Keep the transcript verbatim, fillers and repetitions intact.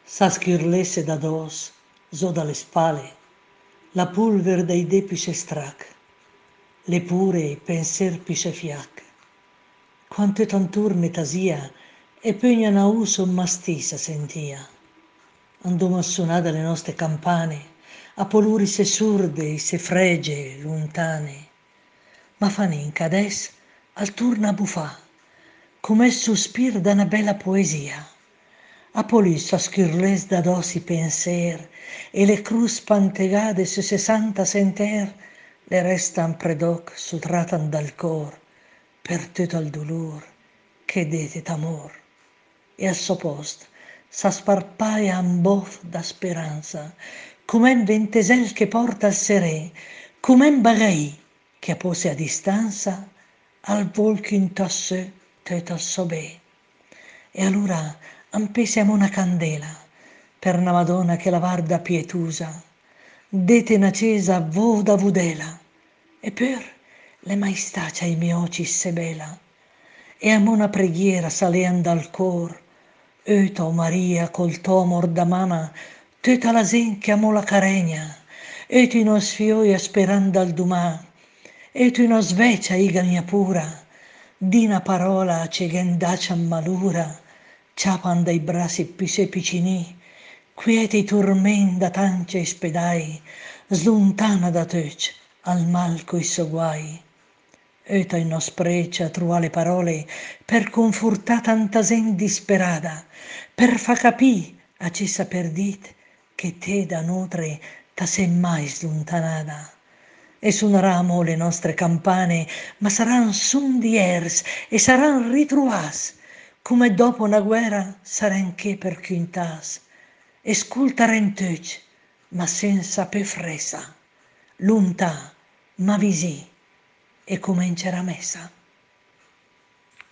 S'aschirlesse da dos, zo dalle spale, la pulver dei dè pisce strac, le pure penser pisce fiac. Quante tanturne tasia e pegna na uso mastissa sentia. Andom a suonare le nostre campane, a poluri se surde, se frege, lontane. Ma fanin ades al turna a bufà, come sospir da una bella poesia. A polis s'aschirles da dosi penser, e le crus pantegade su sessanta senter le restan predoc sutratan dal cor, per tutto il dolor che dete d'amor. E al suo post s'asparpaia un bof da speranza, come un ventesel che porta al serè, come un bagaì che appose a distanza al volchi intosse tutto il suo bè. E allora ampesiamo una candela per una Madonna che la guarda pietusa, dete in accesa vo da vudela, e per le maestà ai miei occhi se bella, e amo una preghiera salean dal cor, Euta o Maria col tomor da mama, tutta la gen che amo la caregna, e tu nos fioi sperando al domà, e tu nos vecia iga mia pura, di una parola che gendacia malura, ciapan dai brasi pise piccini, quiete i turmen da tance spedai, slontana da tec al mal coi so guai. Euta in nos precia trua le parole per confortà tanta gen disperada, per fa capì a ci sa perdit che te da notre ta sei mai slontanada. E suoneramo le nostre campane, ma saran son diers e saran ritruas, come dopo una guerra saran che per quintas. E scultaren tec, ma senza pe fressa, lunta, ma visì, e comincerà messa.